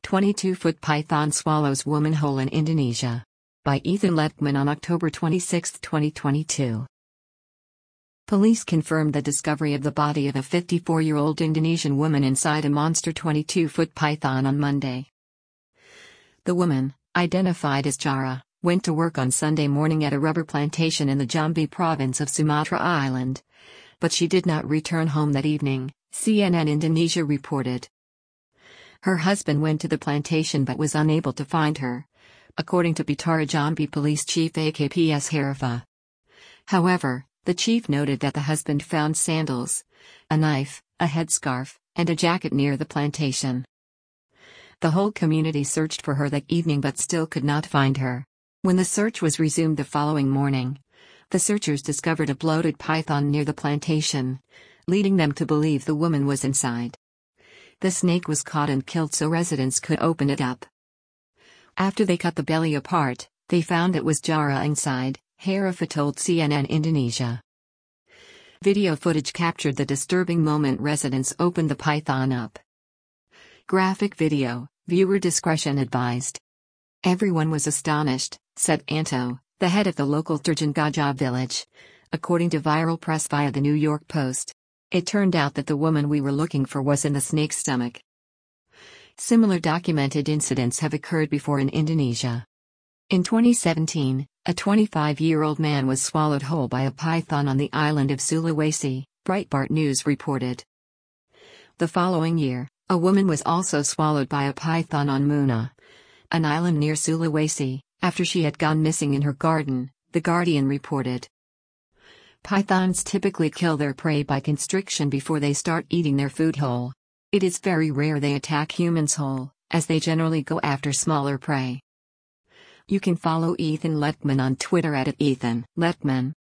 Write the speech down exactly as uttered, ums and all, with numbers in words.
twenty-two-foot python swallows woman whole in Indonesia. By Ethan Letman on October twenty-sixth, twenty twenty-two. Police confirmed the discovery of the body of a fifty-four-year-old Indonesian woman inside a monster twenty-two-foot python on Monday. The woman, identified as Jara, went to work on Sunday morning at a rubber plantation in the Jambi province of Sumatra Island. But she did not return home that evening, C N N Indonesia reported. Her husband went to the plantation but was unable to find her, according to Bitara Jambi Police Chief A K P S Harifa. However, the chief noted that the husband found sandals, a knife, a headscarf, and a jacket near the plantation. The whole community searched for her that evening but still could not find her. When the search was resumed the following morning, the searchers discovered a bloated python near the plantation, leading them to believe the woman was inside. The snake was caught and killed so residents could open it up. After they cut the belly apart, they found it was Jara inside, Harifa told C N N Indonesia. Video footage captured the disturbing moment residents opened the python up. Graphic video, viewer discretion advised. Everyone was astonished, said Anto, the head of the local Terjun Gajah village, according to viral press via the New York Post. It turned out that the woman we were looking for was in the snake's stomach. Similar documented incidents have occurred before in Indonesia. In twenty seventeen, a twenty-five-year-old man was swallowed whole by a python on the island of Sulawesi, Breitbart News reported. The following year, a woman was also swallowed by a python on Muna, an island near Sulawesi, after she had gone missing in her garden, The Guardian reported. Pythons typically kill their prey by constriction before they start eating their food whole. It is very rare they attack humans whole, as they generally go after smaller prey. You can follow Ethan Letman on Twitter at Ethan Letman.